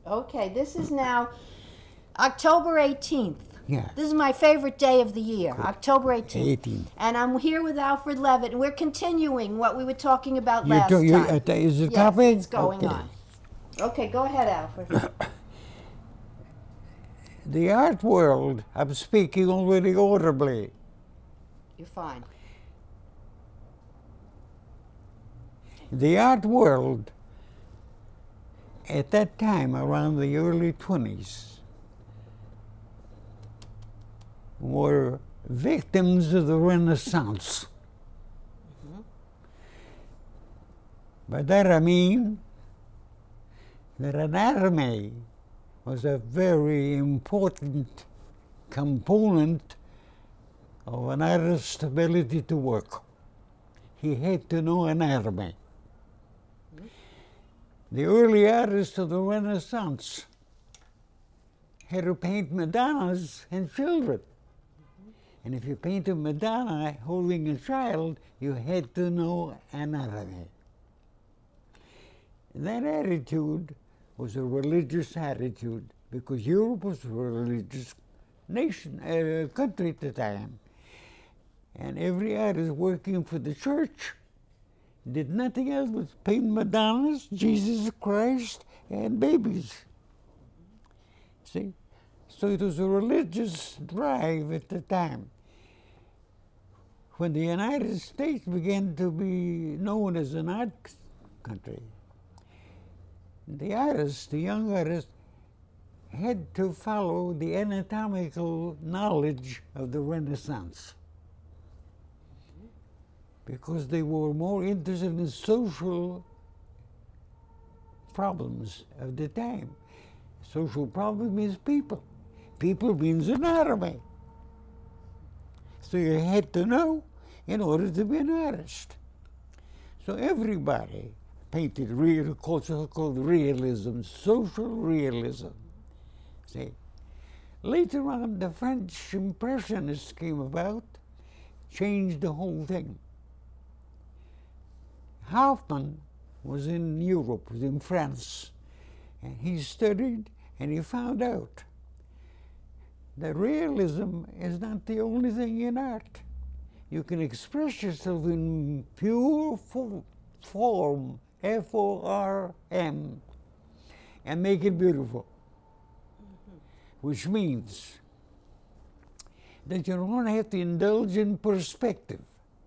Okay, this is now October 18th. Yeah. This is my favorite day of the year, October 18th. 18th. And I'm here with Alfred Levitt, and we're continuing what we were talking about You last do- you- time. is it Yes, copied? it's going Okay. on. Okay, go ahead, Alfred. The art world, I'm speaking already audibly. You're fine. The art world at that time, around the early 20s, were victims of the Renaissance. By that I mean that anatomy was a very important component of an artist's ability to work. He had to know anatomy. The early artists of the Renaissance had to paint Madonnas and children. And if you paint a Madonna holding a child, you had to know anatomy. That attitude was a religious attitude because Europe was a religious country at the time. And every artist working for the church did nothing else but paint Madonnas, Jesus Christ, and babies. See? So it was a religious drive at the time. When the United States began to be known as an art country, the artists, the young artists, had to follow the anatomical knowledge of the Renaissance because they were more interested in social problems of the time. Social problem means people. People means anatomy. So you had to know in order to be an artist. So everybody painted real, called realism, social realism. See, later on, the French Impressionists came about, changed the whole thing. Hofmann was in Europe, was in France, and he studied and he found out that realism is not the only thing in art. You can express yourself in pure form, F-O-R-M, and make it beautiful, which means that you don't have to indulge in perspective.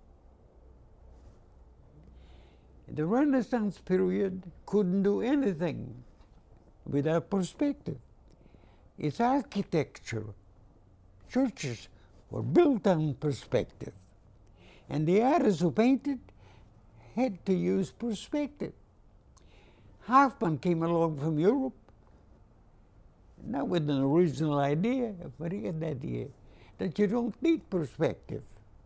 The Renaissance period couldn't do anything without perspective. Its architecture, churches, were built on perspective. And the artists who painted had to use perspective. Hofmann came along from Europe, not with an original idea, but he had the idea that you don't need perspective.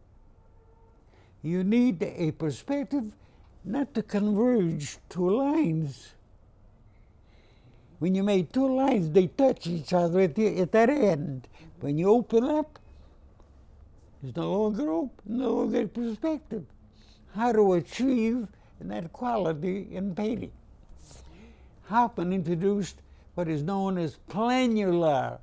You need a perspective not to converge two lines. When you make two lines, they touch each other at that end. When you open up, it's no longer open, no longer perspective. How to achieve that quality in painting? Hofmann introduced what is known as planular,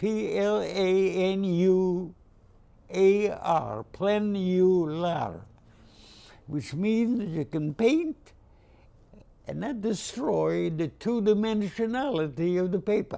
P-L-A-N-U-A-R, planular, which means that you can paint and not destroy the two-dimensionality of the paper.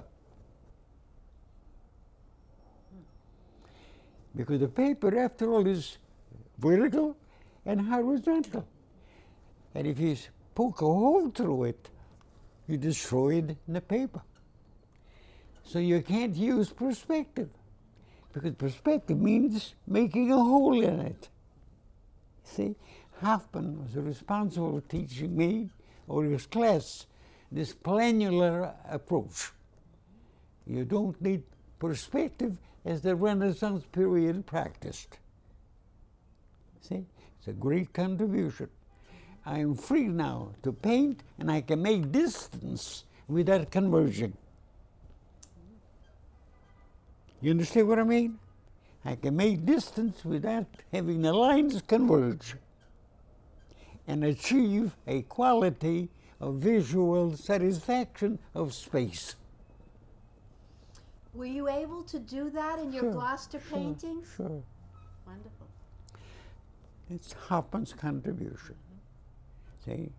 Because the paper, after all, is vertical and horizontal. And if you poke a hole through it, you destroyed the paper. So you can't use perspective, because perspective means making a hole in it. See, Hofmann was responsible for teaching me, or his class, this planular approach. You don't need perspective as the Renaissance period practiced. See, it's a great contribution. I am free now to paint, and I can make distance without converging. You understand what I mean? I can make distance without having the lines converge and achieve a quality of visual satisfaction of space. Were you able to do that in your Sure, Gloucester sure, paintings? Sure. Wonderful. It's Hoffman's contribution. See?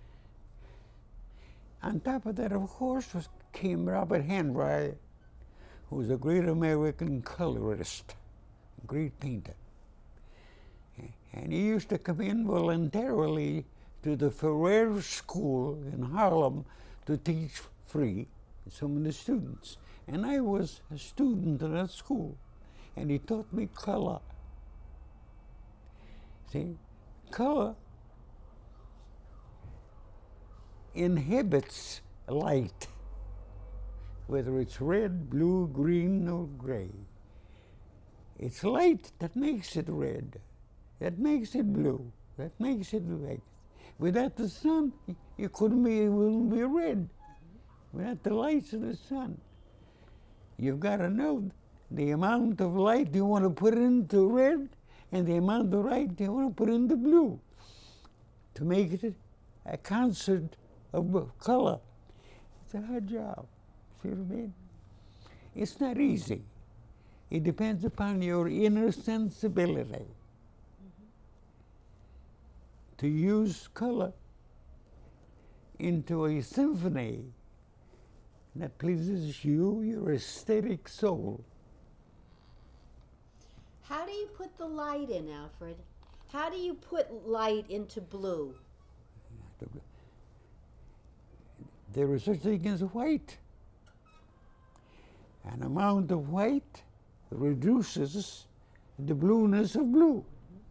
On top of that, of course, came Robert Henry, who was a great American colorist, a great painter. And he used to come in voluntarily to the Ferrer School in Harlem to teach free some of the students. And I was a student in that school, and he taught me color. See, color inhibits light, whether it's red, blue, green, or gray. It's light that makes it red, that makes it blue, that makes it white. Without the sun, it wouldn't be red. Without the lights of the sun. You've got to know the amount of light you want to put into red and the amount of light you want to put into blue to make it a concert of color. It's a hard job. See what I mean? It's not easy. It depends upon your inner sensibility to use color into a symphony that pleases you, your aesthetic soul. How do you put the light in, Alfred? How do you put light into blue? There is such a thing as white. An amount of white reduces the blueness of blue.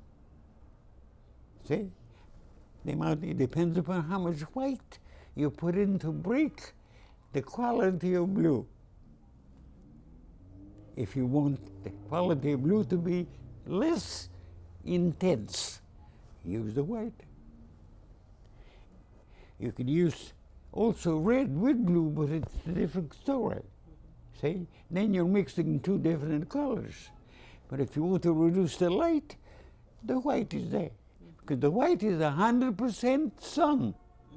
See? The amount, it depends upon how much white you put in to break the quality of blue. If you want the quality of blue to be less intense, use the white. You can use also red with blue, but it's a different story. See? Then you're mixing two different colors. But if you want to reduce the light, the white is there. Because the white is 100% sun.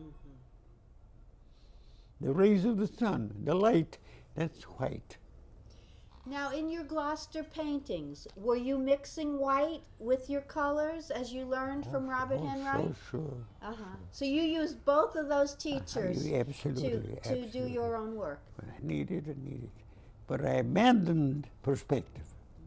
The rays of the sun, the light, that's white. Now, in your Gloucester paintings, were you mixing white with your colors as you learned from Robert Henry? Sure. So you used both of those teachers Absolutely, to do your own work. When I needed it, But I abandoned perspective.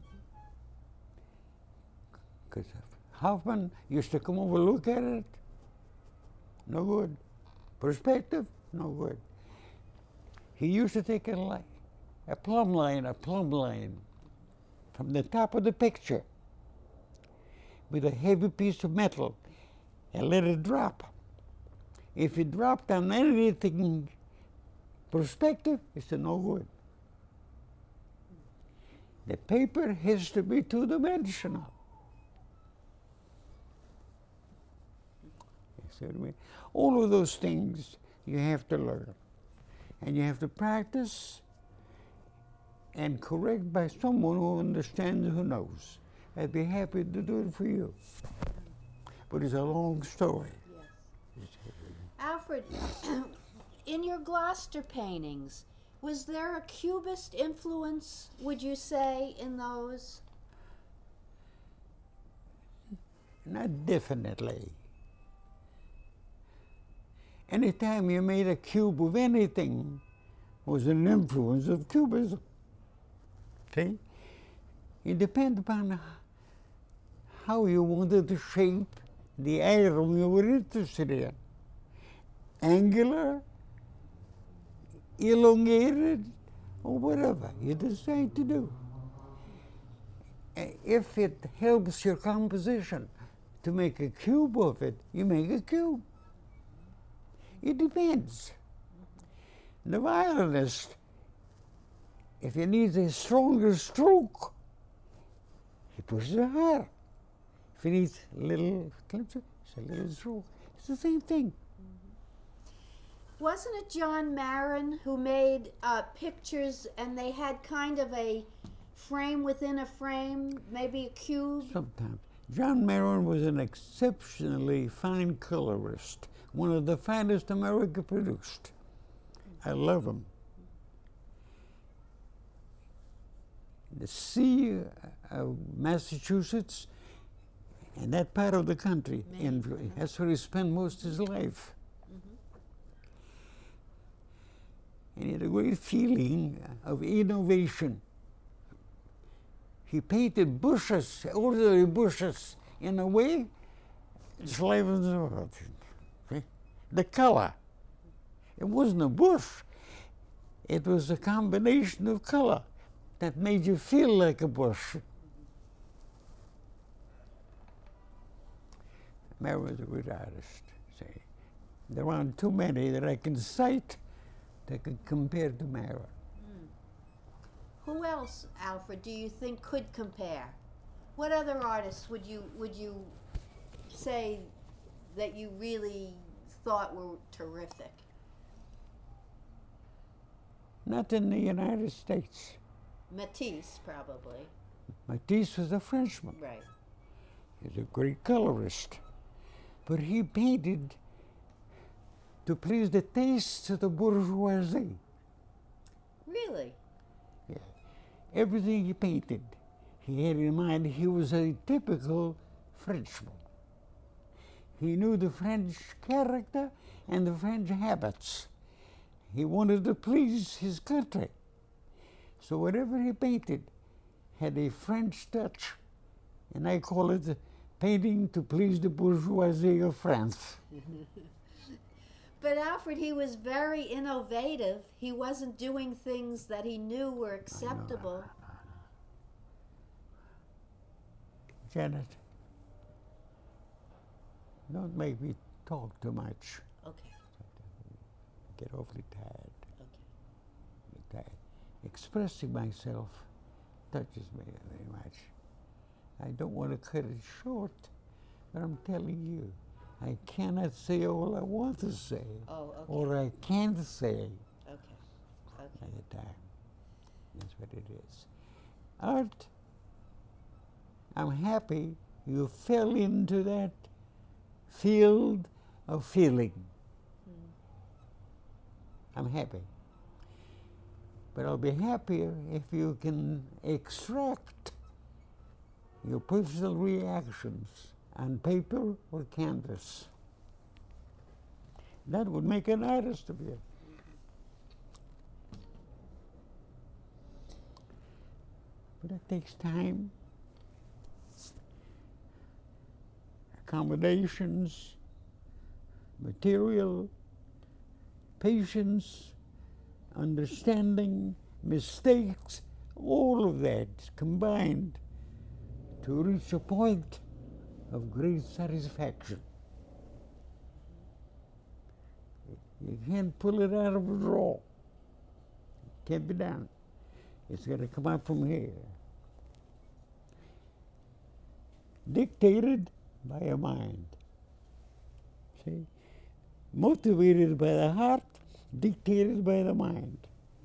Because Hoffman used to come over, look at it, no good. Perspective, no good. He used to take a plumb line from the top of the picture with a heavy piece of metal and let it drop. If it dropped on anything perspective, it's no good. The paper has to be two-dimensional. You see what I mean? All of those things you have to learn. And you have to practice and correct by someone who understands, who knows. I'd be happy to do it for you. But it's a long story. Yes. Alfred, in your Gloucester paintings, was there a Cubist influence, would you say, in those? Not definitely. Anytime you made a cube of anything was an influence of Cubism. See? It depends upon how you wanted to shape the item you were interested in. Angular, elongated, or whatever you decide to do. If it helps your composition to make a cube of it, you make a cube. It depends. The violinist, if he needs a stronger stroke, he pushes it hard. If he needs a little clips, it's a little stroke. It's the same thing. Wasn't it John Marin who made pictures and they had kind of a frame within a frame, maybe a cube? Sometimes. John Marin was an exceptionally fine colorist, one of the finest America produced. I love him. the sea of Massachusetts and that part of the country. And that's where he spent most of his life. And he had a great feeling of innovation. He painted bushes, ordinary bushes, in a way it's life in the world. See? The color. It wasn't a bush. It was a combination of color that made you feel like a bush. Mary was a good artist. See? There aren't too many that I can cite that could compare to Mary. Who else, Alfred, do you think could compare? What other artists would you say that you really thought were terrific? Not in the United States. Matisse, probably. Matisse was a Frenchman. Right. He's a great colorist. But he painted to please the tastes of the bourgeoisie. Really? Yeah. Everything he painted, he had in mind he was a typical Frenchman. He knew the French character and the French habits. He wanted to please his country. So whatever he painted had a French touch. And I call it painting to please the bourgeoisie of France. But Alfred, he was very innovative. He wasn't doing things that he knew were acceptable. Janet, don't make me talk too much. Okay. Get awfully tired. Okay. Tired. Expressing myself touches me very much. I don't want to cut it short, but I'm telling you, I cannot say all I want to say, Oh, okay. or I can't say Okay. at Okay. the time. That's what it is. Art, I'm happy you fell into that field of feeling. I'm happy. But I'll be happier if you can extract your personal reactions on paper or canvas. That would make an artist of you. But it takes time, accommodations, material, patience, understanding, mistakes, all of that combined to reach a point of great satisfaction. You can't pull it out of a drawer. It can't be done. It's got to come out from here. Dictated by a mind. See? Motivated by the heart, dictated by the mind.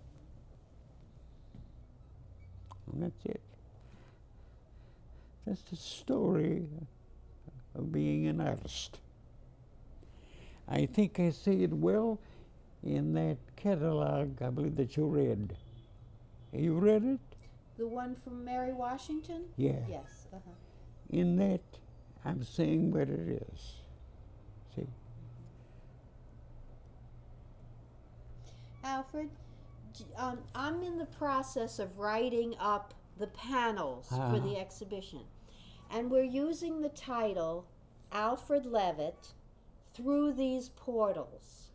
And that's it. That's the story of being an artist. I think I say it well in that catalog, I believe, that you read. You read it? The one from Mary Washington? Yeah. Yes. Uh-huh. In that, I'm saying what it is. See? Alfred, I'm in the process of writing up the panels for the exhibition. And we're using the title Alfred Levitt Through These Portals.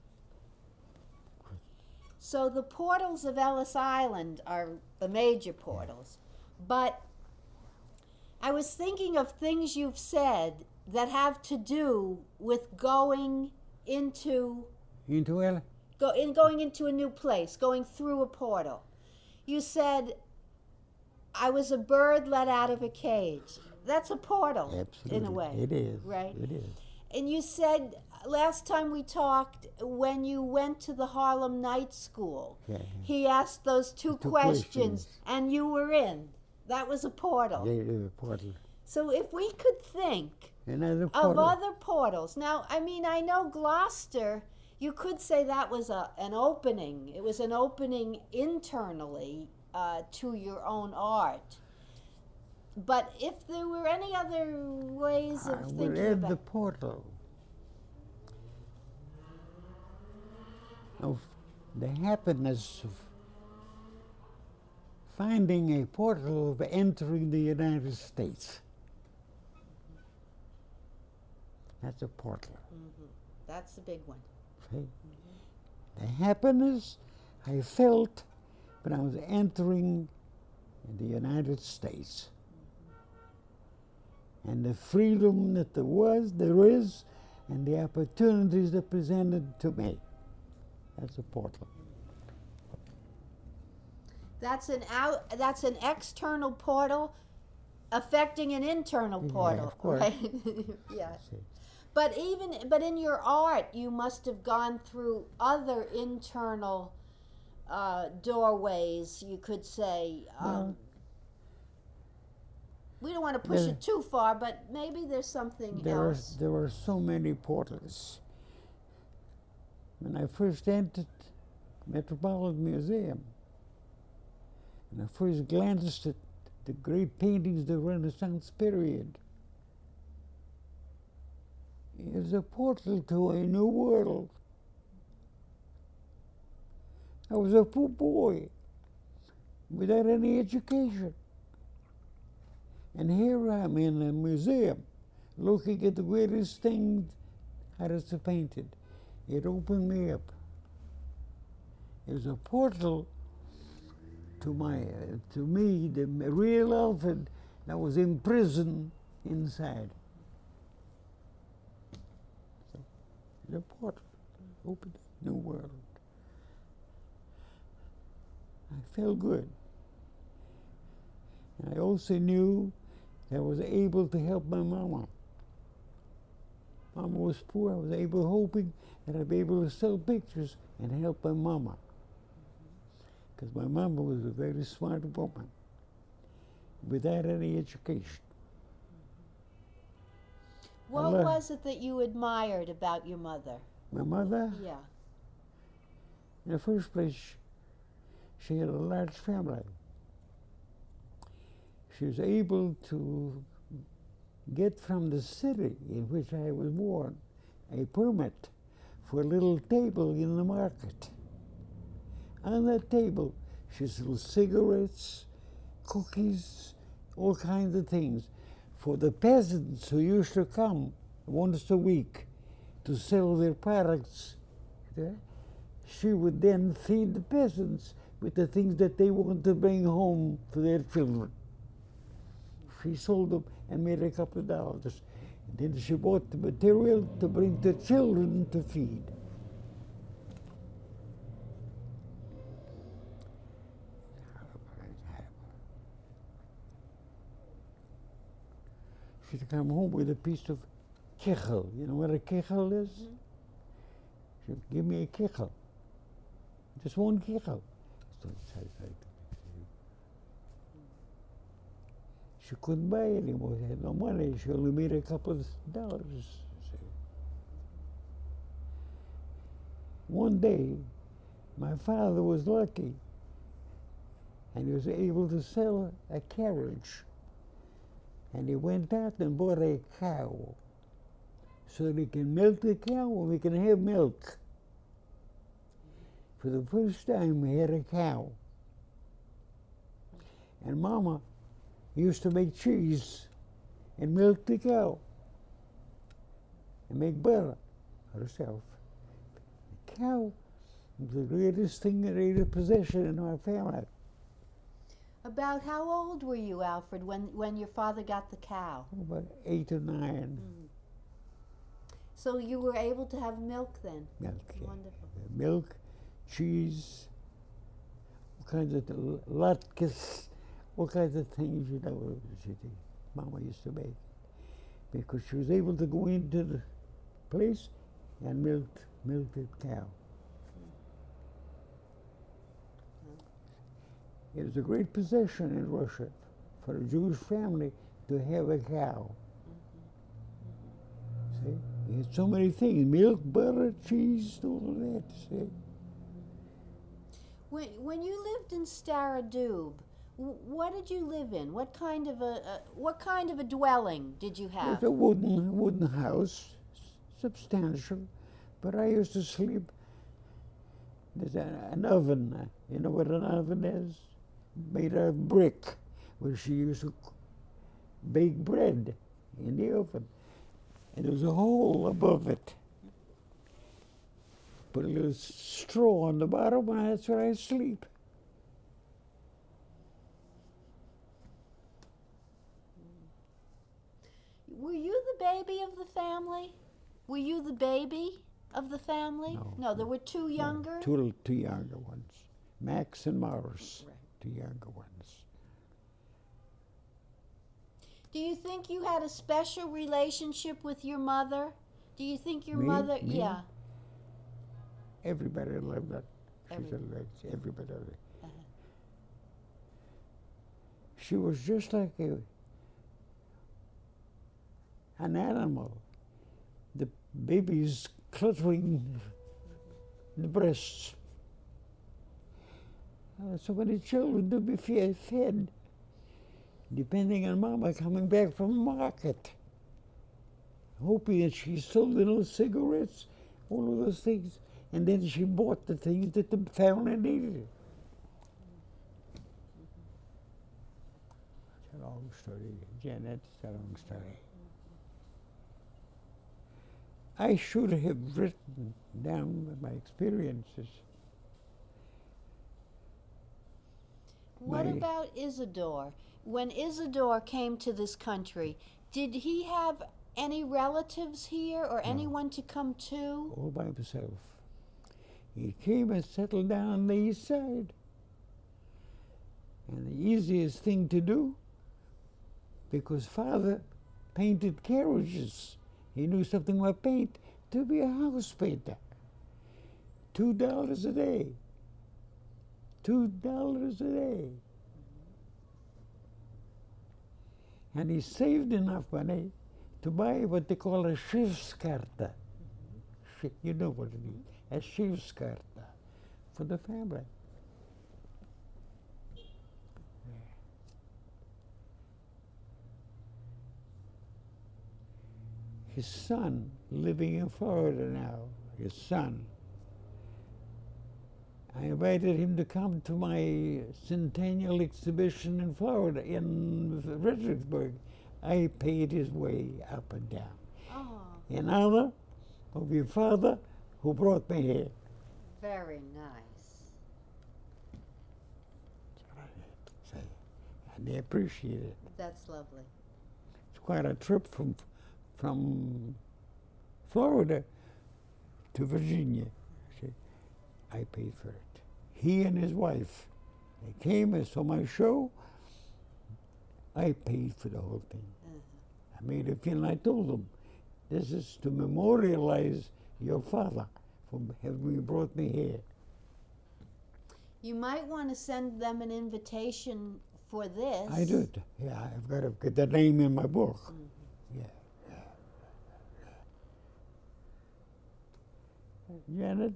So the portals of Ellis Island are the major portals. But I was thinking of things you've said that have to do with going into going into a new place, going through a portal. You said, I was a bird let out of a cage. That's a portal, Absolutely. in a way. It is. Right? It is. And you said, last time we talked, when you went to the Harlem Night School, he asked those two questions, and you were in. That was a portal. Yeah, it is a portal. So if we could think Another of portal. other portals. Now, I mean, I know Gloucester, you could say that was an opening. It was an opening internally to your own art. But if there were any other ways of I would thinking add about the portal of the happiness of finding a portal of entering the United States. That's a portal. that's the big one. See? The happiness I felt when I was entering the United States. And the freedom that there is, and the opportunities that presented to me. That's a portal. That's an external portal affecting an internal portal. of course. Right? Yeah. See? But in your art, you must have gone through other internal doorways, you could say. Well, We don't want to push there- it too far, but maybe there's something There else. are so many portals. When I first entered Metropolitan Museum, and I first glanced at the great paintings of the Renaissance period, it was a portal to a new world. I was a poor boy without any education. And here I'm in a museum looking at the greatest thing artists painted. It opened me up. It was a portal to me, the real Alfred that was imprisoned inside. So, it's a portal. Opened a new world. I felt good. And I also knew that I was able to help my mama. Mama was poor. I was hoping that I'd be able to sell pictures and help my mama. Because my mama was a very smart woman without any education. What love- was it that you admired about your mother? My mother, Yeah. in the first place, she had a large family. She was able to get from the city in which I was born a permit for a little table in the market. On that table, she sold cigarettes, cookies, all kinds of things for the peasants who used to come once a week to sell their products. She would then feed the peasants with the things that they wanted to bring home for their children. She sold them and made a couple of dollars. And then she bought the material to bring the children to feed. She'd come home with a piece of kegel. You know what a kegel is? She'd give me a kegel. Just one kegel. So she couldn't buy anymore. She had no money. She only made a couple of dollars. One day, my father was lucky, and he was able to sell a carriage. And he went out and bought a cow, so that he can milk the cow and we can have milk. For the first time, we had a cow. And Mama used to make cheese and milk the cow and make butter herself. The cow was the greatest thing, the greatest possession in our family. About how old were you, Alfred, when your father got the cow? About 8 or 9. So you were able to have milk then? Milk, yeah. Wonderful. Milk, cheese, all kinds of latkes, all kinds of things, you know, Mama used to make. Because she was able to go into the place and milk the cow. It was a great possession in Russia for a Jewish family to have a cow. See? You had so many things, milk, butter, cheese, all of that, see? When you lived in Staradub, what did you live in? What kind of a dwelling did you It have? was a wooden house, substantial, but I used to sleep. There's an oven. You know what an oven is? Made out of brick, where she used to bake bread in the oven. And there was a hole above it. Put a little straw on the bottom, and that's where I sleep. Were you the baby of the family? Were you the baby of the family? No. There were two younger? Two younger ones. Max and Morris, Right. two younger ones. Do you think you had a special relationship with your mother? Do you think your Me? mother, Me? yeah. Everybody loved that. Everybody loved it. Uh-huh. She was just like an animal. The babies clutching the breasts. So many children to be fed, depending on Mama coming back from the market, hoping that she sold little cigarettes, all of those things, and then she bought the things that the family needed. It's a long story, Janet. It's a long story. I should have written down my experiences. What My- about Isidore? When Isidore came to this country, did he have any relatives here or anyone to come to? All by himself. He came and settled down on the east side. And the easiest thing to do, because Father painted carriages. He knew something about paint, to be a house painter. $2 a day. $2 a day. And he saved enough money to buy what they call a Schiffskarte. You know what it is, a Schiffskarte for the family. His son, living in Florida now, his son, I invited him to come to my centennial exhibition in Florida, in Fredericksburg. I paid his way up and down. Oh, In honor of your father who brought me here. very nice. That's what I had to say. And they appreciate it. That's lovely. It's quite a trip from Florida to Virginia. See, I paid for it. He and his wife, they came and saw my show. I paid for the whole thing. I made a film. I told them, this is to memorialize your father for having brought me here. You might want to send them an invitation for this. I did. Yeah, I've got to get the name in my book. Yeah. Janet,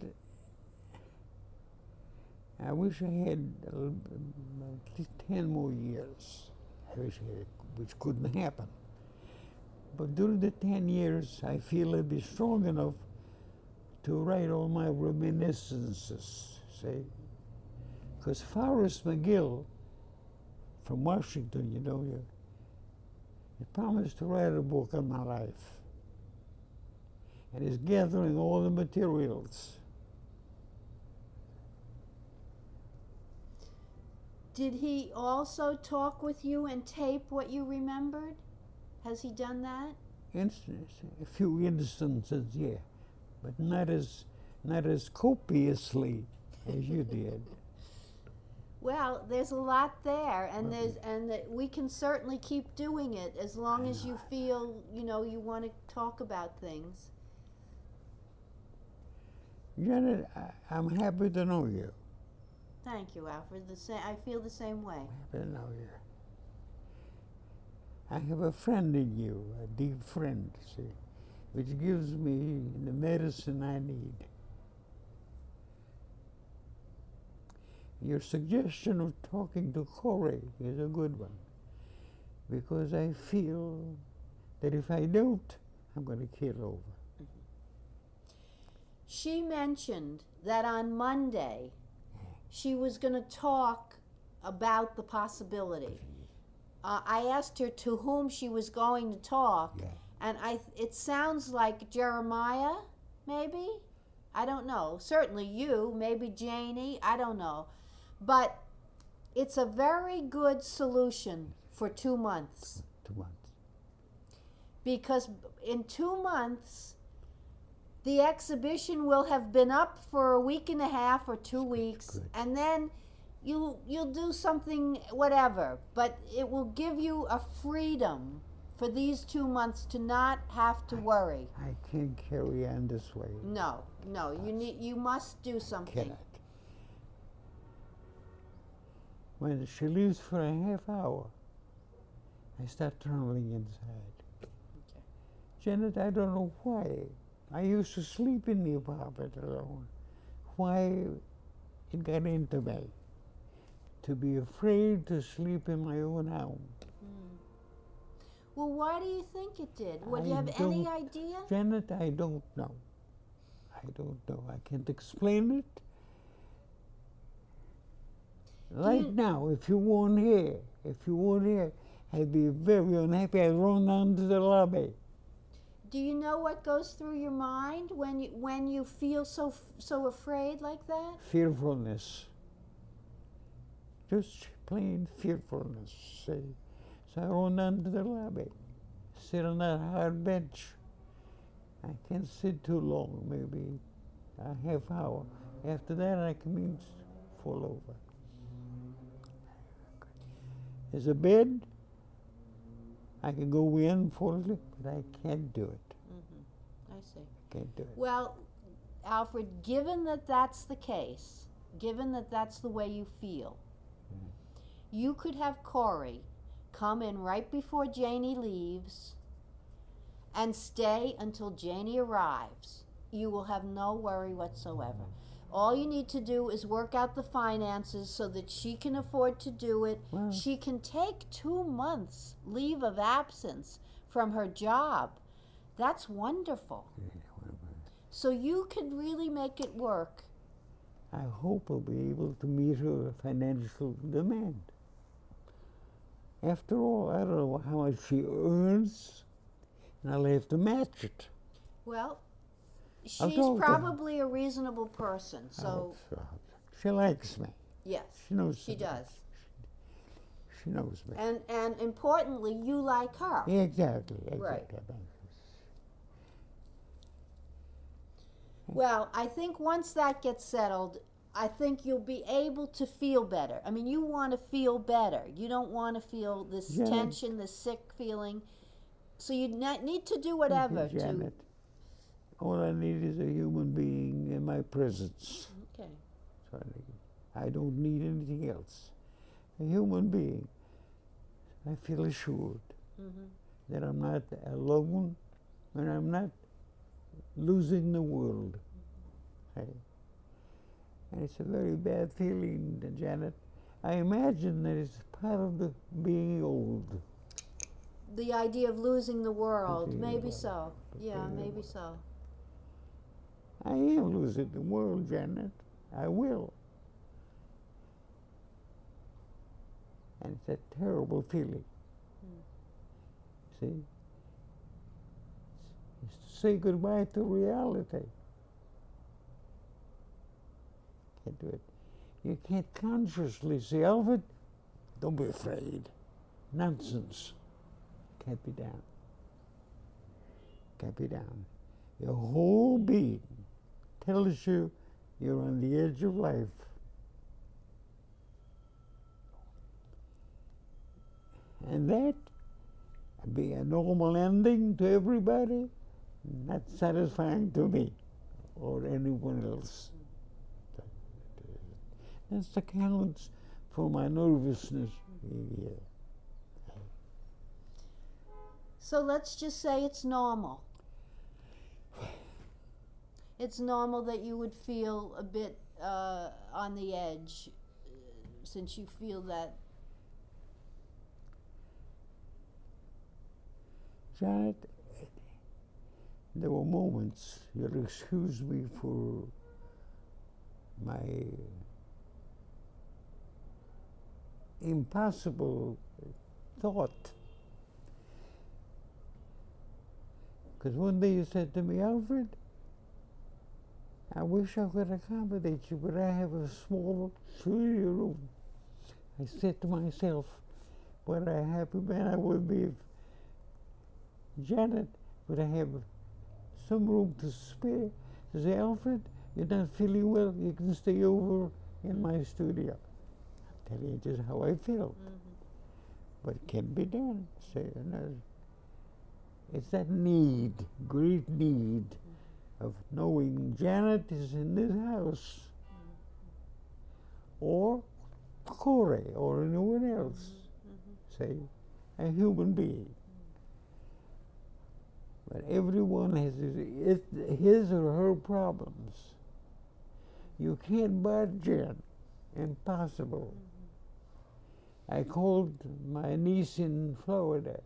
I wish I had at least 10 more years. I wish I had, which couldn't happen. But during the 10 years, I feel I'd be strong enough to write all my reminiscences, see? Because Forrest McGill from Washington, you know, he promised to write a book on my life. And he's gathering all the materials. Did he also talk with you and tape what you remembered? Has he done that? A few instances, yeah, but not as copiously as you did. Well, there's a lot there, and we can certainly keep doing it as long as you feel you want to talk about things. Janet, I'm happy to know you. Thank you, Alfred. I feel the same way. Happy to know you. I have a friend in you, a deep friend, see, which gives me the medicine I need. Your suggestion of talking to Corey is a good one, because I feel that if I don't, I'm going to keel over. She mentioned that on Monday she was going to talk about the possibility. I asked her to whom she was going to talk, Yeah. and it sounds like Jeremiah, maybe? I don't know. Certainly you, maybe Janie, I don't know. But it's a very good solution for 2 months. 2 months. Because in 2 months, the exhibition will have been up for a week and a half or 2 weeks, Good. and then you'll do something, whatever. But it will give you a freedom for these 2 months to not have to worry. I can't carry on this way. No, you must do something. Cannot. When she leaves for a half hour, I start trembling inside. Okay. Janet, I don't know why. I used to sleep in the apartment alone. Why it got into me to be afraid to sleep in my own home. Well, why do you think it did? Would you I have any don't- idea? Janet, I don't know. I don't know. I can't explain it. Right now, if you weren't here, I'd be very unhappy. I'd run down to the lobby. Do you know what goes through your mind when you feel so afraid like that? Fearfulness. Just plain fearfulness. See? So I run down to the lobby, sit on that hard bench. I can't sit too long, maybe a half hour. After that, I can fall over. There's a bed. I can go in, fall asleep, but I can't do it. I see. Can't do it. Well, Alfred, given that that's the case, given that that's the way you feel, you could have Corey come in right before Janie leaves and stay until Janie arrives. You will have no worry whatsoever. All you need to do is work out the finances so that she can afford to do it. Well- She can take 2 months leave of absence from her job. That's wonderful. So you could really make it work. I hope I'll be able to meet her financial demand. After all, I don't know how much she earns, and I'll have to match it. Well, I'll she's go with probably a reasonable person, I so hope so. She likes me. yes, She knows she me. does. She knows me. And importantly, you like her. Yeah, exactly. Right. Exactly. Well, I think once that gets settled, I think you'll be able to feel better. I mean, you want to feel better. You don't want to feel this Yeah. tension, this sick feeling. So you need to do whatever Thank you, to. Janet. All I need is a human being in my presence. Okay. So I don't need anything else. A human being. I feel assured that I'm not alone and I'm not losing the world. Hey. And it's a very bad feeling, Janet. I imagine that it's part of the being old. The idea of losing the world, Losing the maybe world. so. Yeah, Losing the maybe world. so. I am losing the world, Janet. I will. And it's a terrible feeling. See? It's to say goodbye to reality. Can't do it. You can't consciously say, Alfred, don't be afraid. Nonsense. Can't be done. Can't be done. Your whole being tells you you're on the edge of life. And that be a normal ending to everybody, not satisfying to me or anyone else. That's the counts for my nervousness. Yeah. So let's just say it's normal. It's normal that you would feel a bit on the edge. since you feel that. Janet, there were moments, you'll excuse me for my impossible thought. Because one day you said to me, Alfred, I wish I could accommodate you, but I have a small studio room. I said to myself, what a happy man I would be if Janet would have some room to spare. She said, Alfred, you're not feeling well, you can stay over in my studio. I'm telling you just how I feel. But it can be done. So, it's that need, great need, of knowing Janet is in this house, or Corey, or anyone else, say, a human being. But everyone has his or her problems. You can't budge in. Impossible. I called my niece in Florida.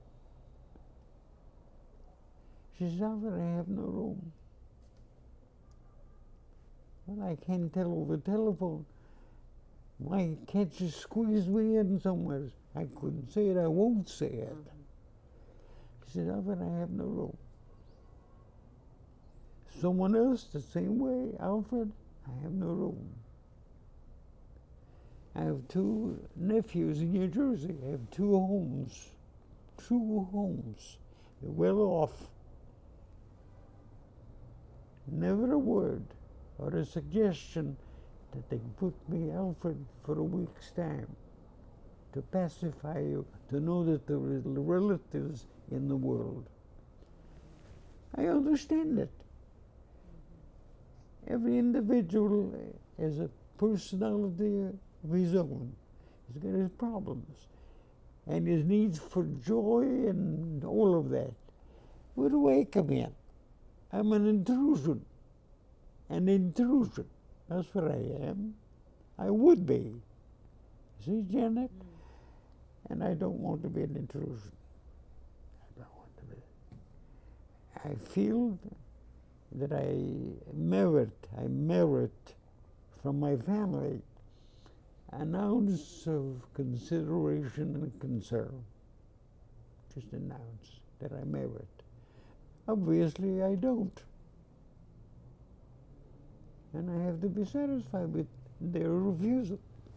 She said, Alfred, I have no room. Well, I can't tell over the telephone. Why can't you squeeze me in somewhere? I couldn't say it, I won't say it. She said, Alfred, I have no room. Someone else the same way, Alfred, I have no room. I have 2 nephews in New Jersey. I have 2 homes. 2 homes. They're well off. Never a word or a suggestion that they can put me, Alfred, for a week's time to pacify you, to know that there are relatives in the world. I understand it. Every individual has a personality of his own. He's got his problems and his needs for joy and all of that. Where do I come in? I'm an intrusion. An intrusion. That's what I am. I would be. See, Janet? And I don't want to be an intrusion. I don't want to be. I feel that I merit from my family an ounce of consideration and concern. Just an ounce that I merit. Obviously, I don't. And I have to be satisfied with their refusal.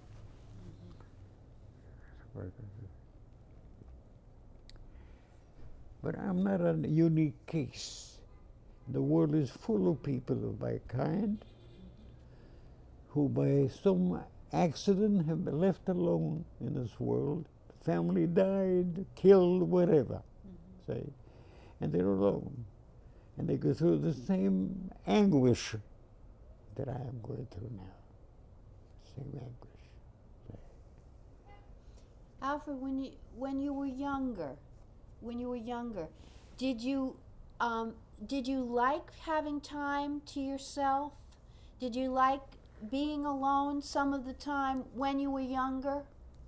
But I'm not a unique case. The world is full of people of my kind who by some accident have been left alone in this world. Family died, killed, whatever, say, and they're alone. And they go through the same anguish that I am going through now. Same anguish. Say. Alfred, when you were younger, did you like having time to yourself? Did you like being alone some of the time when you were younger?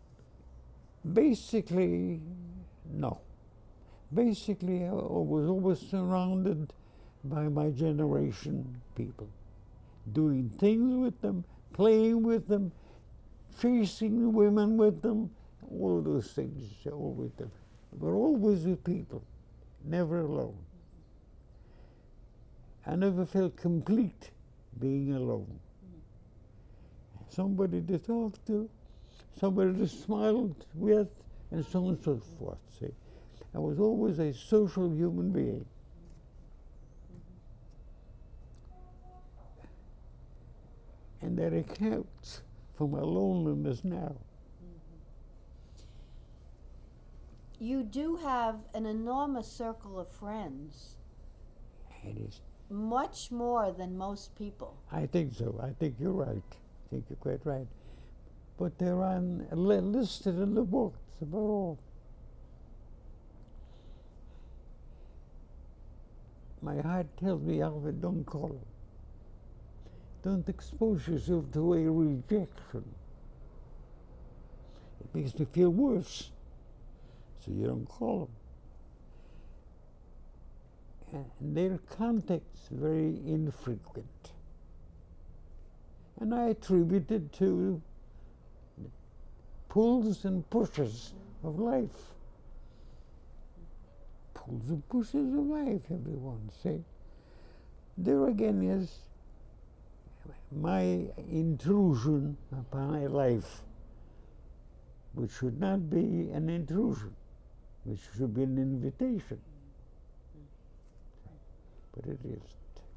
Basically, no. Basically, I was always surrounded by my generation people, doing things with them, playing with them, chasing women with them, all of those things, all with them. But always with people, never alone. I never felt complete being alone. Somebody to talk to, somebody to smile with, and so on and so forth. See, I was always a social human being. And that accounts for my loneliness now. You do have an enormous circle of friends. It is. Much more than most people. I think so. I think you're right. I think you're quite right. But they're listed in the book. That's about all. My heart tells me, Alfred, don't call them. Don't expose yourself to a rejection. It makes me feel worse. So you don't call them. And their contact's very infrequent. And I attribute it to the pulls and pushes of life. Pulls and pushes of life, everyone say. There again is my intrusion upon a life, which should not be an intrusion, which should be an invitation. But it isn't.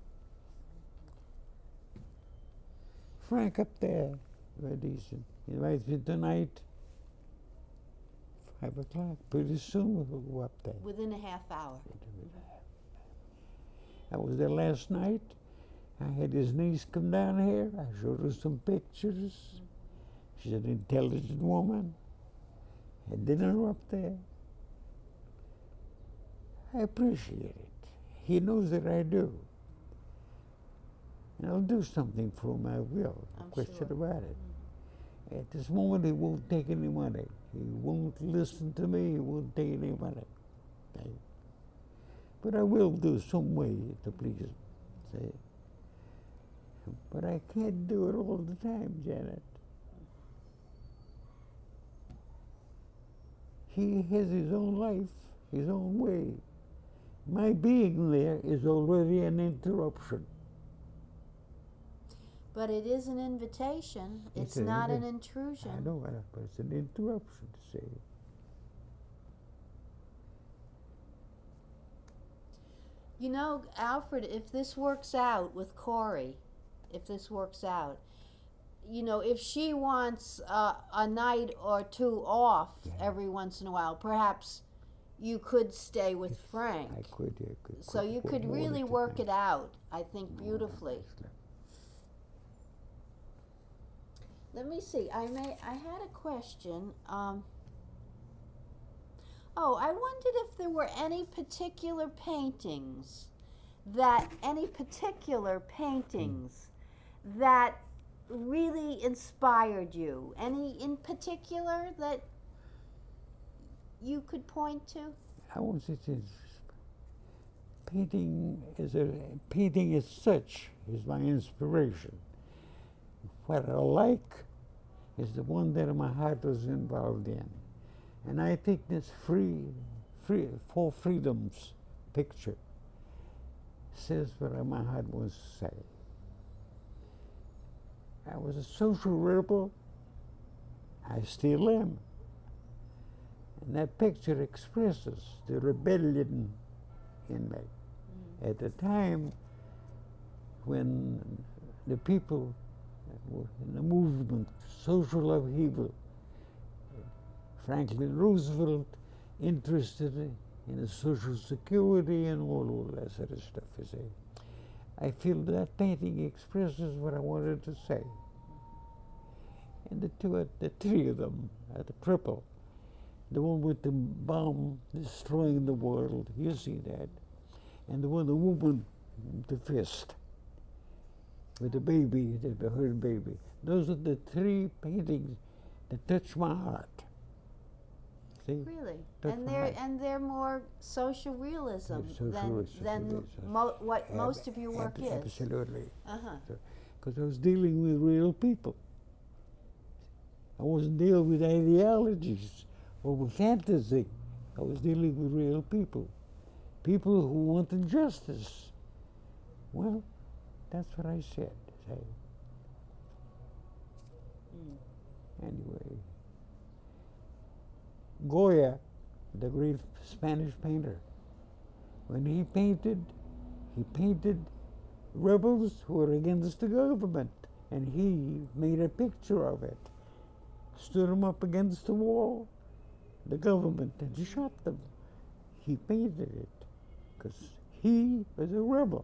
Frank up there, very decent. He invites me tonight, 5 o'clock. Pretty soon we'll go up there. Within a half hour. I was there last night. I had his niece come down here. I showed her some pictures. She's an intelligent woman. Had dinner up there. I appreciate it. He knows that I do. And I'll do something for him, I will. No question about it. At this moment, he won't take any money. He won't listen to me. He won't take any money. Okay? But I will do some way to please him. See? But I can't do it all the time, Janet. He has his own life, his own way. My being there is already an interruption. But it is an invitation. It's not an intrusion. I know, but it's an interruption, see. You know, Alfred, if this works out with Corey, if this works out, you know, if she wants a night or two off every once in a while, perhaps you could stay with Frank. I could, yeah. So you could really work it out, I think, beautifully. Let me see. I had a question. I wondered if there were any particular paintings that really inspired you. Any in particular that you could point to? I won't say it's painting as such is my inspiration. What I like is the one that my heart was involved in. And I think this Four Freedoms picture says what my heart wants to say. I was a social rebel. I still am. And that picture expresses the rebellion in me. At the time when the people in the movement, social upheaval, Franklin Roosevelt interested in Social Security and all that sort of stuff, you see. I feel that painting expresses what I wanted to say. And the three of them, the triple, the one with the bomb destroying the world, you see that, and the woman, the fist, with the baby, her baby. Those are the three paintings that touch my heart. See? Really? And they're more social realism than what most of your work is. Absolutely. Uh-huh. Because I was dealing with real people. I wasn't dealing with ideologies or with fantasy. I was dealing with real people. People who wanted justice. Well, that's what I said. Anyway, Goya, the great Spanish painter, when he painted rebels who were against the government, and he made a picture of it, stood them up against the wall, the government, and shot them. He painted it because he was a rebel.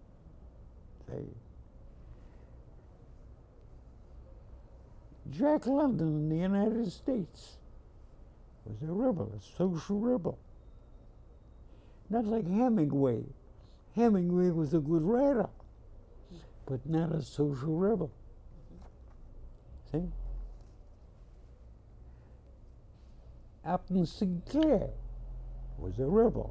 Jack London in the United States was a rebel, a social rebel. Not like Hemingway. Hemingway was a good writer, but not a social rebel. See? Upton Sinclair was a rebel.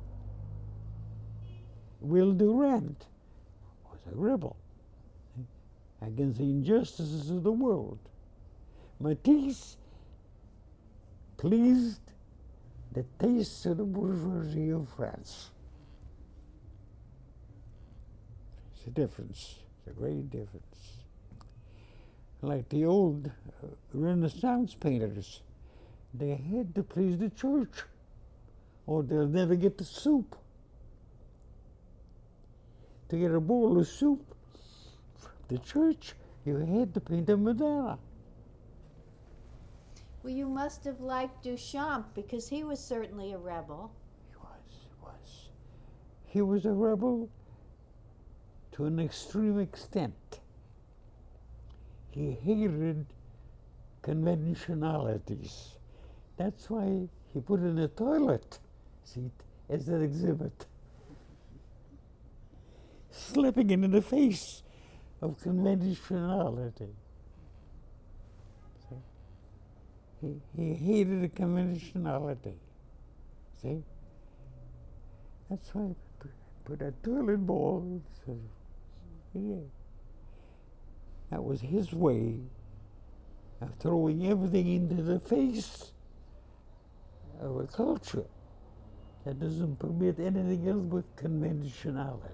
Will Durant was a rebel against the injustices of the world. Matisse pleased the tastes of the bourgeoisie of France. It's a difference. It's a great difference. Like the old Renaissance painters, they had to please the church, or they'll never get the soup. To get a bowl of soup from the church, you had to paint a Madonna. Well, you must have liked Duchamp because he was certainly a rebel. He was a rebel to an extreme extent. He hated conventionalities. That's why he put in a toilet seat as an exhibit, slipping into the face of conventionality. See? He hated the conventionality. See? That's why he put a toilet bowl. Yeah. That was his way of throwing everything into the face of a culture that doesn't permit anything else but conventionality.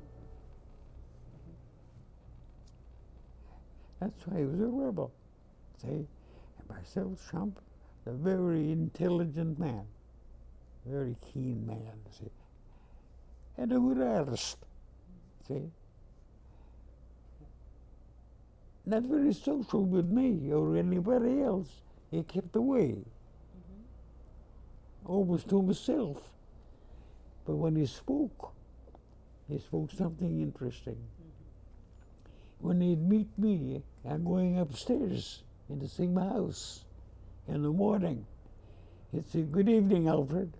That's why he was a rebel. See? And Marcel Duchamp, a very intelligent man, very keen man, see? And a good artist, see? Not very social with me or anybody else. He kept away, always to himself. But when he spoke something interesting. When he'd meet me, I'm going upstairs in the same house in the morning. He'd say, "Good evening, Alfred."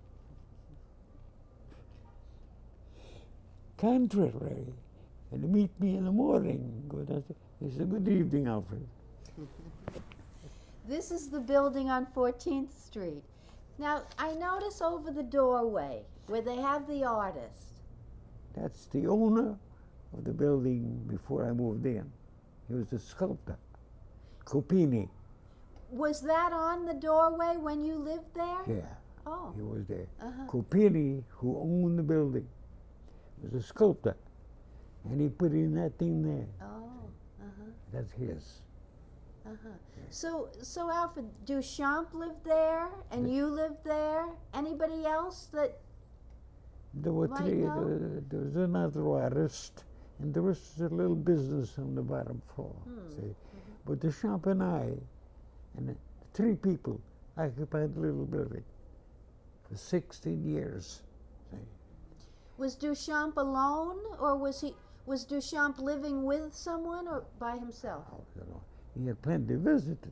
Contrary, and he'd meet me in the morning. He said, "Good evening, Alfred." This is the building on 14th Street. Now, I notice over the doorway where they have the artist. That's the owner of the building before I moved in. He was a sculptor, Copini. Was that on the doorway when you lived there? Yeah, Oh. he was there. Uh-huh. Copini, who owned the building, was a sculptor, and he put in that thing there. Oh. Uh-huh. That's his. Uh-huh. So Alfred, Duchamp lived there, and you lived there. Anybody else that? There were Might three. know. There was another artist, and there was a little business on the bottom floor. See, but Duchamp and I, and three people, occupied the little building for 16 years. See. Was Duchamp alone, or was Duchamp living with someone or by himself? Oh, you know, he had plenty of visitors.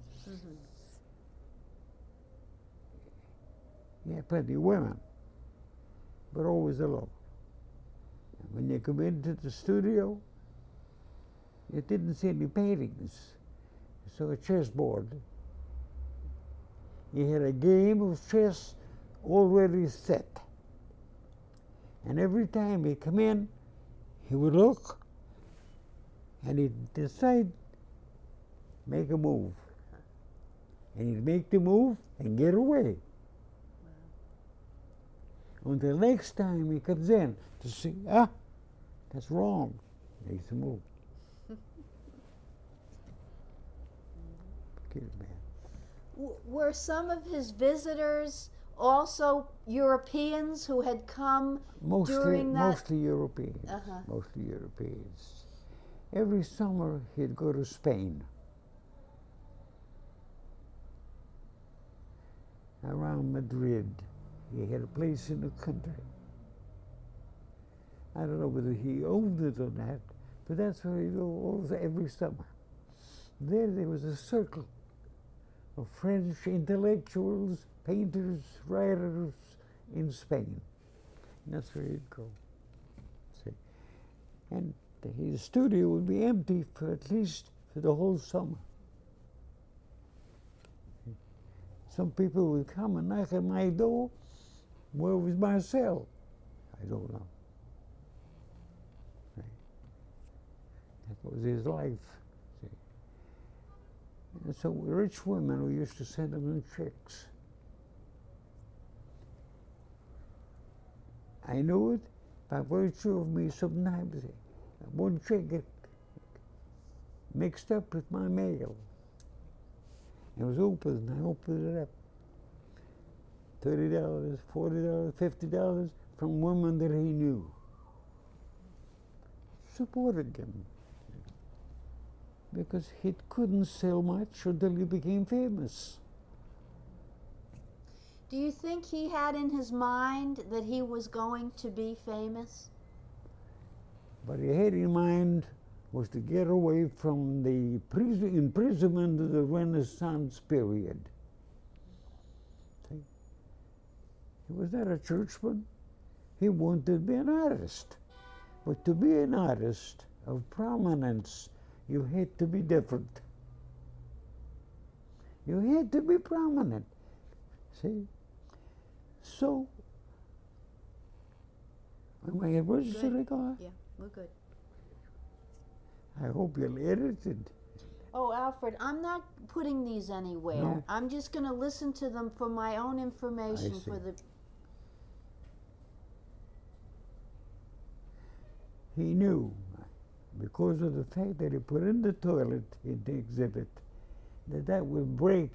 He had plenty of women, but always alone. And when you come into the studio, you didn't see any paintings. You saw a chessboard. He had a game of chess already set. And every time he'd come in, he would look, and he'd decide, make a move. And he'd make the move and get away. Until next time he comes in to see, that's wrong. Makes a move. Good man. Were some of his visitors also Europeans who had come during that? Mostly Europeans. Mostly Europeans. Every summer he'd go to Spain. Around Madrid. He had a place in the country. I don't know whether he owned it or not, but that's where he'd go every summer. There was a circle of French intellectuals, painters, writers in Spain. And that's where he'd go. See? And his studio would be empty for at least for the whole summer. Some people would come and knock on my door. Where was Marcel? I don't know. That was his life. See. And so rich women who used to send them checks. I knew it by virtue of me sometimes. One check get mixed up with my mail. It was open, I opened it up. $30, $40, $50 from women that he knew. Supported him. Because he couldn't sell much until he became famous. Do you think he had in his mind that he was going to be famous? What he had in mind was to get away from the imprisonment of the Renaissance period. See? He was not a churchman. He wanted to be an artist. But to be an artist of prominence, you had to be different. You had to be prominent. See? So, am I registered to go? Yeah, we're good. I hope you'll edit it. Oh, Alfred, I'm not putting these anywhere. No. I'm just going to listen to them for my own information I see. for the... He knew, because of the fact that he put in the toilet in the exhibit, that would break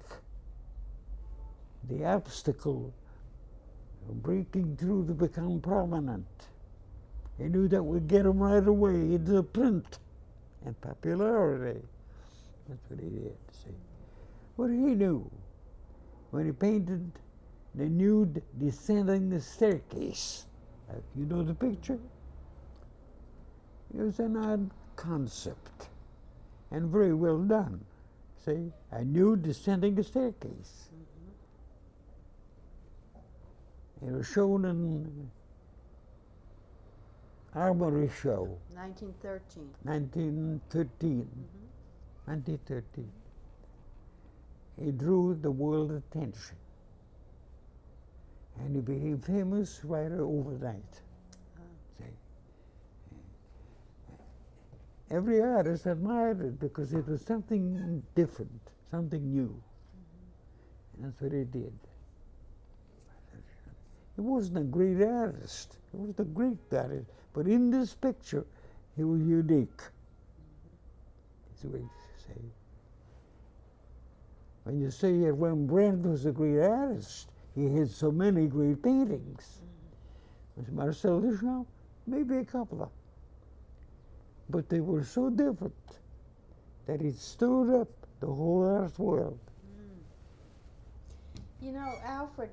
the obstacle of breaking through to become prominent. He knew that would get him right away into print and popularity. That's what he did, see. What he knew when he painted the nude descending the staircase. You know the picture? It was an odd concept and very well done. See, a nude descending a staircase. It was shown in Armory Show, 1913. 1913. 1913. He drew the world attention. And he became famous right overnight. See? Every artist admired it because it was something different, something new. And that's what he did. He wasn't a great artist. He was a great artist. But in this picture, he was unique. That's what you say. When you say that Rembrandt was a great artist, he had so many great paintings. Was Marcel Duchamp? Maybe a couple of. But they were so different that it stirred up the whole art world. You know, Alfred,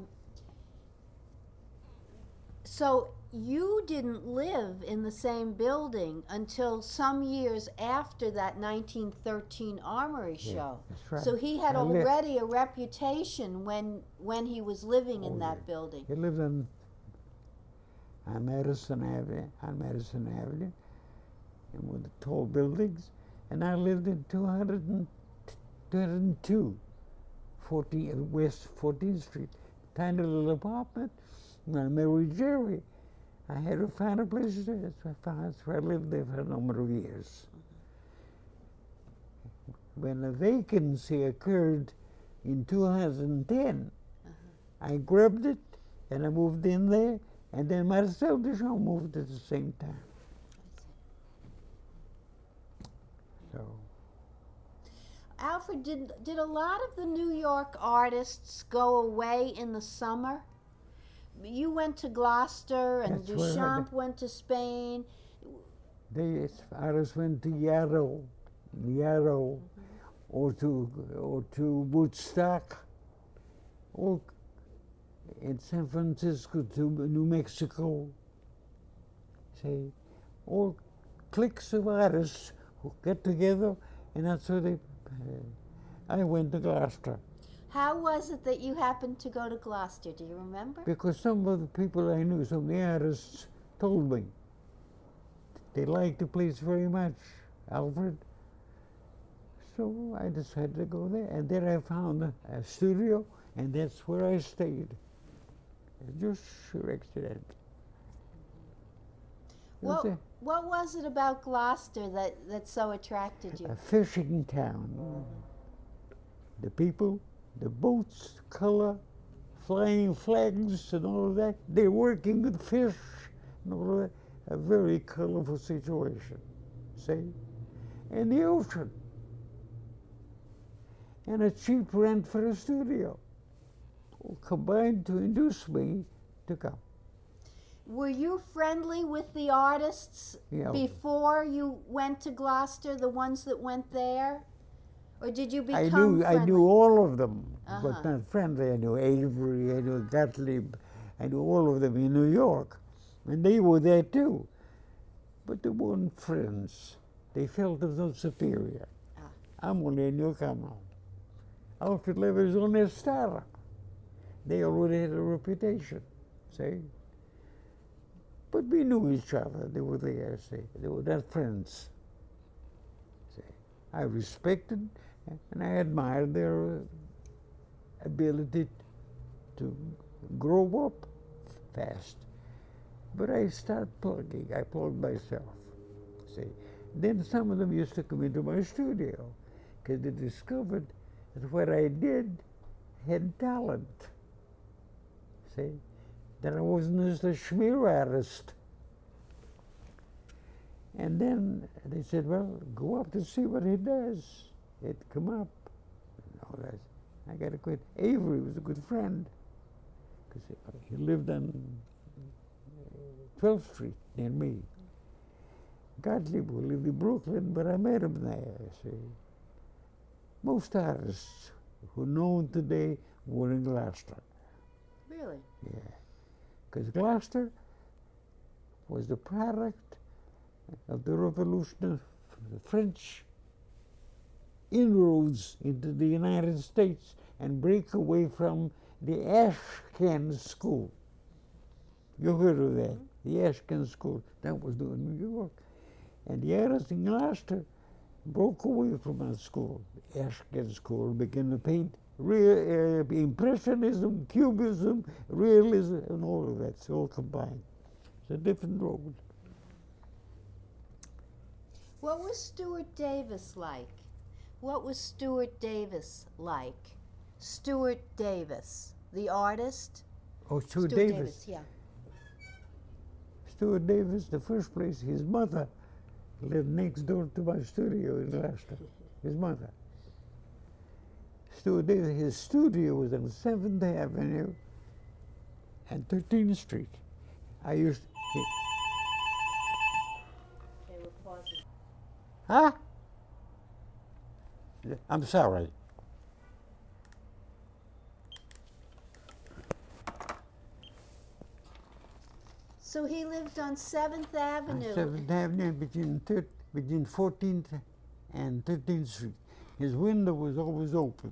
so you didn't live in the same building until some years after that 1913 Armory Show. That's right. So he had I lived- already a reputation when he was living in that building. He lived on Madison Avenue, and with the tall buildings, and I lived in 202, West 14th Street, tiny little apartment. When I married Jerry, I had to find a place to stay. That's where I lived there for a number of years. When the vacancy occurred in 2010, I grabbed it and I moved in there, and then Marcel Duchamp moved at the same time. So, Alfred, did a lot of the New York artists go away in the summer? You went to Gloucester, and That's where I Duchamp went to Spain. the artists went to Yarrow, or to Woodstock, or in San Francisco to New Mexico. Say, all cliques of artists who get together, and that's where they. I went to Gloucester How was it that you happened to go to Gloucester? Do you remember? because some of the people I knew, some of the artists, told me they liked the place very much, Alfred. So I decided to go there, and there I found a studio, and that's where I stayed. Just sheer accident. It was What was it about Gloucester that so attracted you? a fishing town. The people, the boats, color, flying flags and all of that. They're working with fish and all of that. A very colorful situation, see? And the ocean. And a cheap rent for a studio. All combined to induce me to come. Were you friendly with the artists Yeah. before you went to Gloucester, the ones that went there? Or did you become I friendly? knew all of them, but Uh-huh. not friendly. I knew Avery, I knew Gottlieb, I knew all of them in New York. And they were there too. But they weren't friends. They felt as though superior. Ah. I'm only a newcomer. Alfred Lever is only a star. They already had a reputation, see? But we knew each other. They were there, see? They were not friends. See? I respected and I admired their ability to grow up fast. But I started plugging. I plugged myself, see? Then some of them used to come into my studio because they discovered that what I did had talent, see? That I wasn't just a schmear artist. And then they said, well, go up to see what he does. He'd come up. And all that. I got to quit. Avery was a good friend because he lived on 12th Street near me. Gottlieb lived in Brooklyn, but I met him there, you see. Most artists who are known today were in Gloucester. Really? Yeah. Because Gloucester was the product of the revolution of the French inroads into the United States and break away from the Ashcan School. You heard of that? The Ashcan School. That was done in New York. And the artists in Gloucester broke away from that school. The Ashcan School began to paint real Impressionism, Cubism, Realism, and all of that. It's all combined. It's a different road. What was Stuart Davis like? What was Stuart Davis like? Stuart Davis, the artist? Oh, Stuart Davis. Yeah. Stuart Davis, the first place, his mother lived next door to my studio in Gloucester. His mother. Stuart Davis, his studio was on 7th Avenue and 13th Street. I used They were pausing. Huh? I'm sorry. So he lived on 7th Avenue. 7th Avenue between 14th and 13th Street. His window was always open.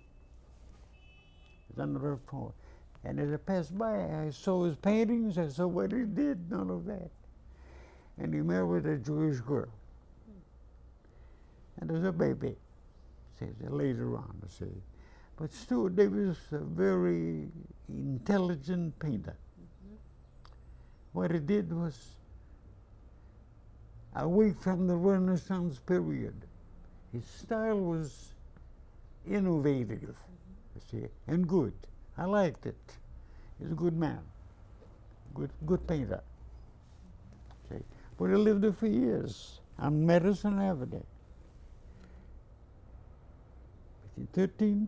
It was on the floor. And as I passed by, I saw his paintings, I saw what he did, none of that. And he married a Jewish girl. And there's a baby, says later on, see. But Stuart Davis was a very intelligent painter. What he did was away from the Renaissance period. His style was innovative, you see, and good. I liked it. He's a good man, good painter. See. But he lived there for years on Madison Avenue, between 13th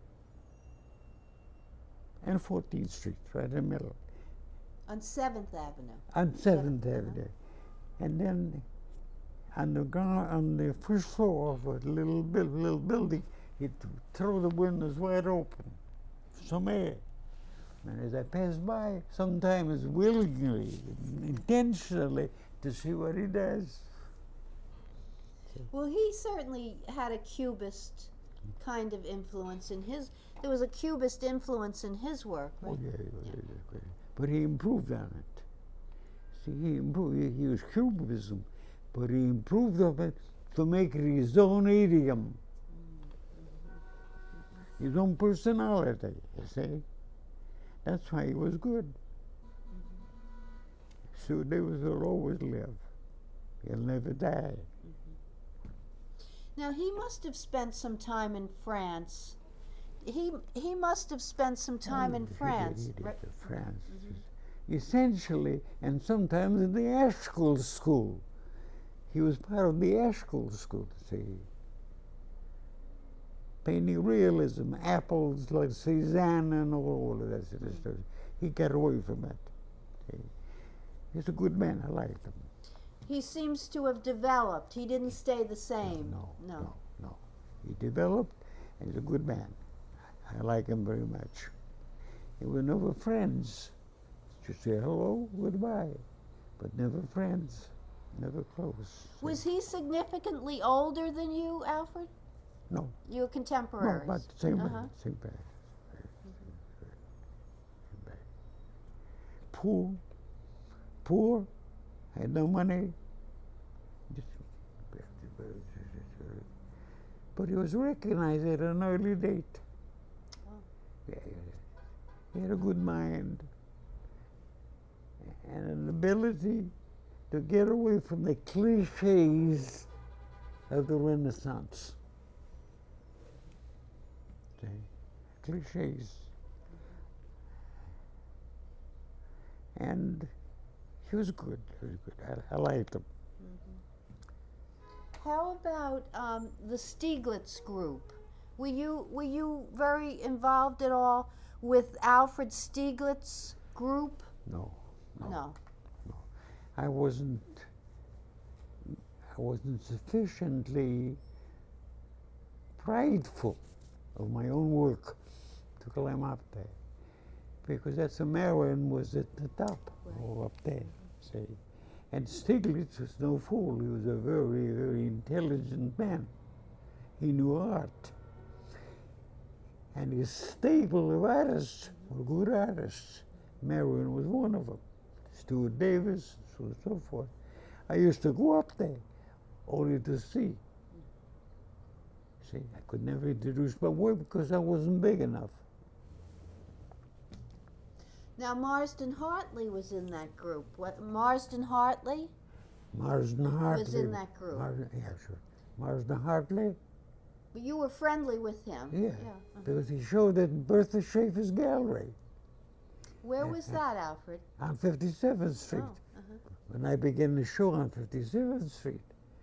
and 14th Street, right in the middle. On 7th Avenue. On 7th Avenue. And then on the first floor of a little building, he'd throw the windows wide open, some air. And as I passed by, sometimes willingly, intentionally, to see what he does. Well, he certainly had a Cubist kind of influence in his. There was a Cubist influence in his work, right? Oh, yeah. But he improved on it. See, he improved. He used Cubism, but he improved on it to make it his own idiom. his own personality, you see. That's why he was good. Sue Davis will always live. He'll never die. Now, he must have spent some time in France. He must have spent some time in France. He did, France. Essentially, and sometimes in the Asheville School. He was part of the Asheville School, see. Painting realism, apples like Cézanne and all of that sort of stuff. He got away from it. See. He's a good man. I liked him. He seems to have developed. He didn't stay the same. No. He developed, and he's a good man. I like him very much. We were never friends. Just say hello, goodbye, but never friends, never close. Was he significantly older than you, Alfred? No. You were contemporaries? No, about the same same age. Poor, had no money. But he was recognized at an early date. Yeah, he had a good mind and an ability to get away from the cliches of the Renaissance. See? Cliches. And he was good. I liked him. How about the Stieglitz group? Were you very involved at all with Alfred Stieglitz group? No. No. I wasn't sufficiently prideful of my own work to climb up there, because that's Marion was at the top, all up there, see. And Stieglitz was no fool. He was a very, very intelligent man. He knew art. And his stable of artists were good artists. Marion was one of them. Stuart Davis, so on and so forth. I used to go up there only to see. See, I could never introduce my work because I wasn't big enough. Now, Marsden Hartley was in that group. What, Marsden Hartley? Marsden Hartley was in that group. Yeah, sure. Marsden Hartley. But you were friendly with him. Yeah, because he showed at Bertha Schaefer's gallery. Where was that, Alfred? On 57th Street. When I began the show on 57th Street,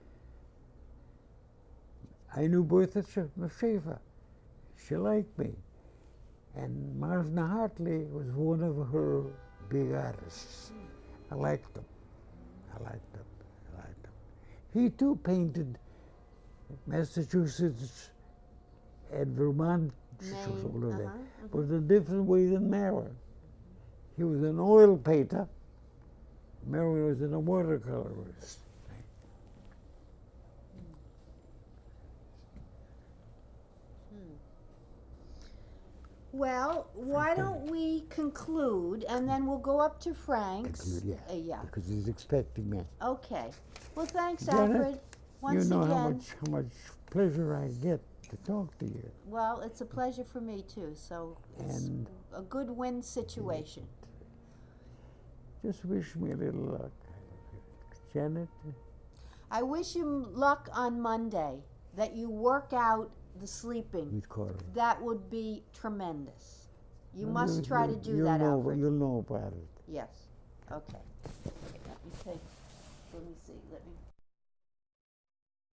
I knew Bertha Schaefer. She liked me. And Marsden Hartley was one of her big artists. I liked him. He too painted Massachusetts and Vermont, all of that, but in a different way than Marion. He was an oil painter. Marion was a watercolorist. Well, why don't we conclude, and then we'll go up to Frank's. Yeah, because he's expecting me. Okay. Well, thanks, Janet, Alfred. Once you know again. how much pleasure I get to talk to you. Well, it's a pleasure for me too. So it's a good win situation. Just wish me a little luck, Janet. I wish you luck on Monday. That you work out the sleeping. With Carl. That would be tremendous. You must try to do that, Alfred. You'll know about it. Yes. Okay. Let me see. Let me